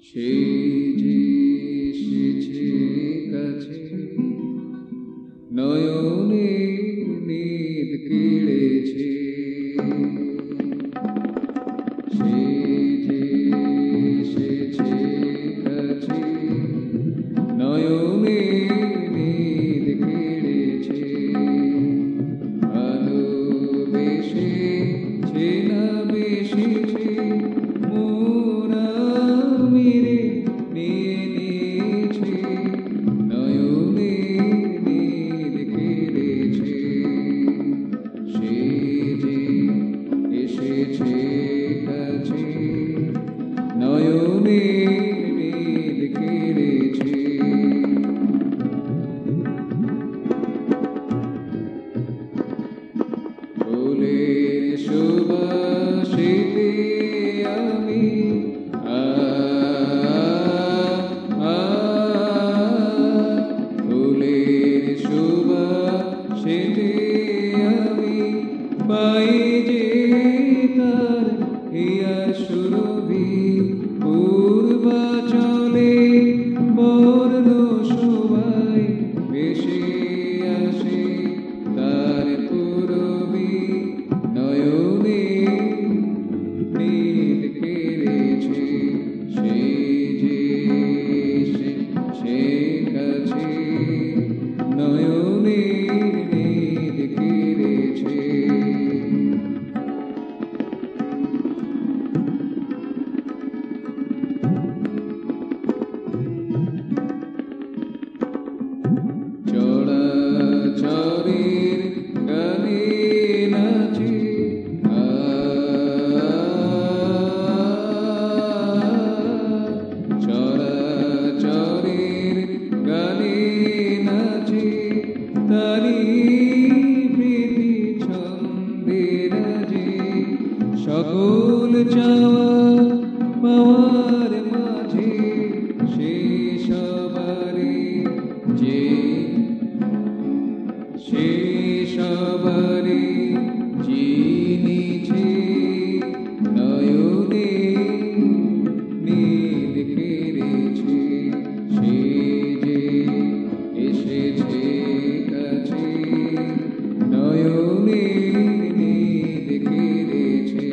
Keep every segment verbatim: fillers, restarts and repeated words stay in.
সেই যে এসেছে কাছে নয়নে নিদ কেড়েছে, সেই যে এসেছে কাছে নয়নে নিদ কেড়েছে, ভালোবেসে চেনা বেসেছে মোরা মেরে নিয়ে নিয়েছে, নয়নে নিদ কেড়েছে, সেই যে এসেছে কাছে নয়নে নিদ কেড়েছে। ফুলের সুবাসিতে আমি আ আ ফুলের সুবাসিতে আমি পাই যে তার হিয়া সুরভি, পূর্বাচলে বর্ণ শোভায় ভেসে আসে তার পুরবি, নয়নে নিদ কেড়েছে, সেই যে এসেছে কাছে নয়নে নিদ কেড়েছে। চড়াচড়ের গানে নাচে আ চড়াচড়ের গানে নাচে তারি প্রীতি ছন্দে রাজে, সকল চাওয়া পাওয়ার মাঝে সে সবারে যে সে সবারে চিনিছে, নয়নে নিদ কেড়েছে, সেই যে এসেছে কাছে নয়নে নিদ কেড়েছে।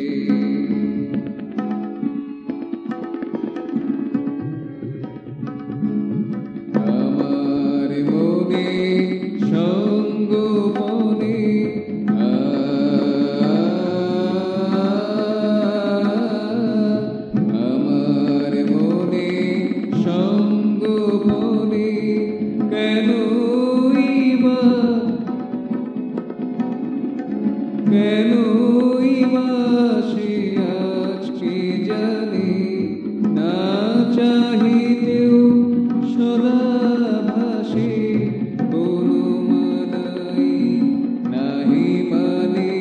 আমার মনে সঙ্গোপনে আ আমার মনে সঙ্গোপনে কেনই বা কেনই বা সে আজকে জানে, না চাহিতেও সদা ভাসে কোনো মানাই নাহি মানে,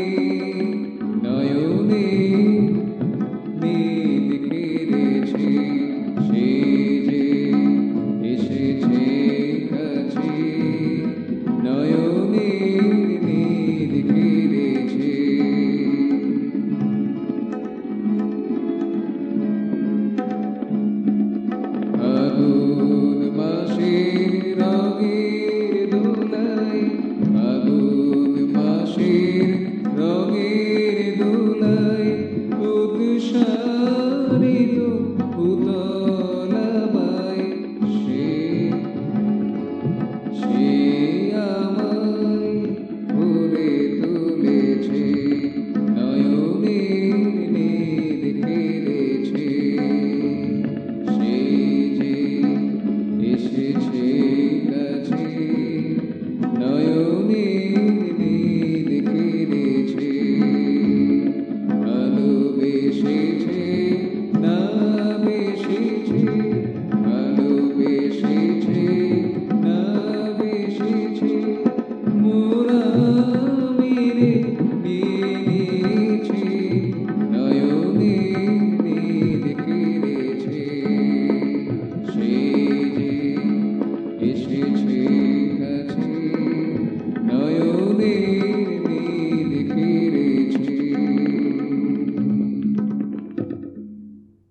নয়নে নিদ কেড়েছে, সেই যে এসেছে কাছে নয়নে নিদ কেড়েছে। ফাগুন মাসের রঙের দোলায়, ফাগুন মাসের রঙের দোলায় উৎসাহ